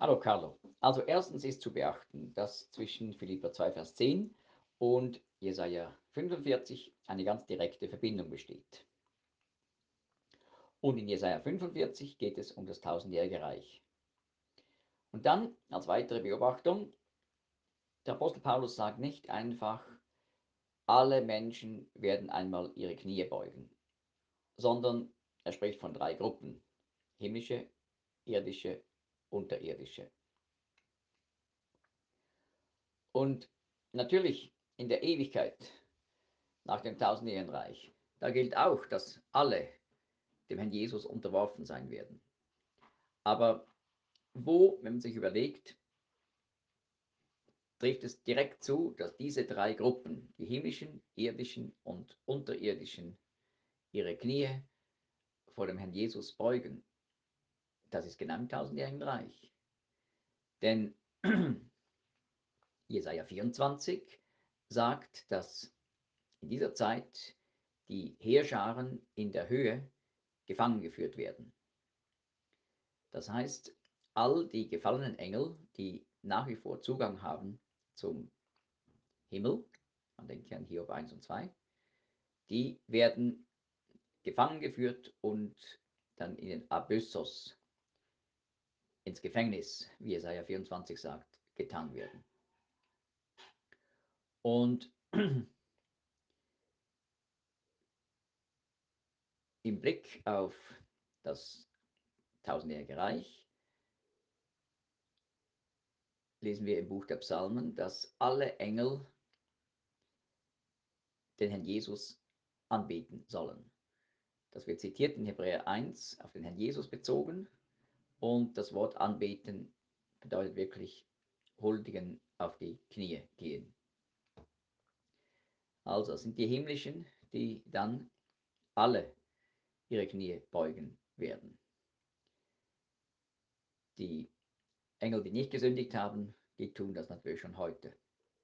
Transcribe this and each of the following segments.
Hallo Carlo. Also erstens ist zu beachten, dass zwischen Philipper 2, Vers 10 und Jesaja 45 eine ganz direkte Verbindung besteht. Und in Jesaja 45 geht es um das tausendjährige Reich. Und dann als weitere Beobachtung, der Apostel Paulus sagt nicht einfach, alle Menschen werden einmal ihre Knie beugen, sondern er spricht von drei Gruppen: himmlische, irdische, unterirdische. Und natürlich in der Ewigkeit nach dem tausendjährigen Reich, da gilt auch, dass alle dem Herrn Jesus unterworfen sein werden. Aber wo, wenn man sich überlegt, trifft es direkt zu, dass diese drei Gruppen, die himmlischen, irdischen und unterirdischen, ihre Knie vor dem Herrn Jesus beugen? Das ist genau im tausendjährigen Reich. Denn Jesaja 24 sagt, dass in dieser Zeit die Heerscharen in der Höhe gefangen geführt werden. Das heißt, all die gefallenen Engel, die nach wie vor Zugang haben zum Himmel, man denkt an Hiob 1 und 2, die werden gefangen geführt und dann in den Abyssos, ins Gefängnis, wie Jesaja 24 sagt, getan werden. Und im Blick auf das tausendjährige Reich lesen wir im Buch der Psalmen, dass alle Engel den Herrn Jesus anbeten sollen. Das wird zitiert in Hebräer 1 auf den Herrn Jesus bezogen, und das Wort anbeten bedeutet wirklich huldigen, auf die Knie gehen. Also sind die Himmlischen, die dann alle ihre Knie beugen werden. Die Engel, die nicht gesündigt haben, die tun das natürlich schon heute.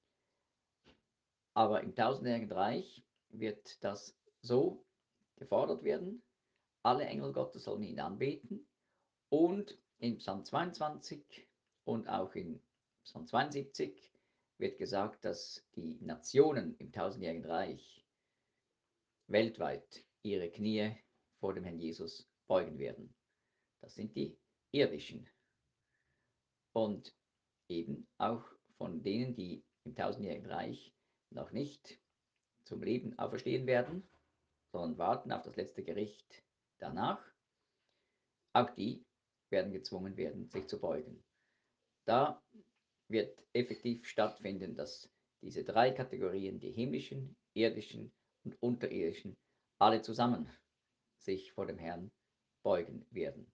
Aber im tausendjährigen Reich wird das so gefordert werden: alle Engel Gottes sollen ihn anbeten. Und in Psalm 22 und auch in Psalm 72 wird gesagt, dass die Nationen im tausendjährigen Reich weltweit ihre Knie vor dem Herrn Jesus beugen werden. Das sind die irdischen. Und eben auch von denen, die im tausendjährigen Reich noch nicht zum Leben auferstehen werden, sondern warten auf das letzte Gericht danach, auch die werden gezwungen werden, sich zu beugen. Da wird effektiv stattfinden, dass diese drei Kategorien, die himmlischen, irdischen und unterirdischen, alle zusammen sich vor dem Herrn beugen werden.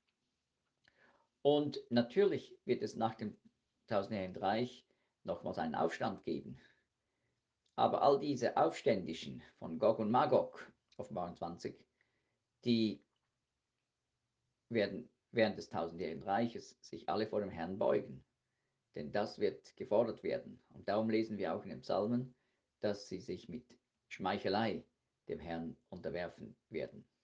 Und natürlich wird es nach dem tausendjährigen Reich nochmals einen Aufstand geben. Aber all diese Aufständischen von Gog und Magog, Offenbarung 20, die werden während des tausendjährigen Reiches sich alle vor dem Herrn beugen. Denn das wird gefordert werden. Und darum lesen wir auch in den Psalmen, dass sie sich mit Schmeichelei dem Herrn unterwerfen werden.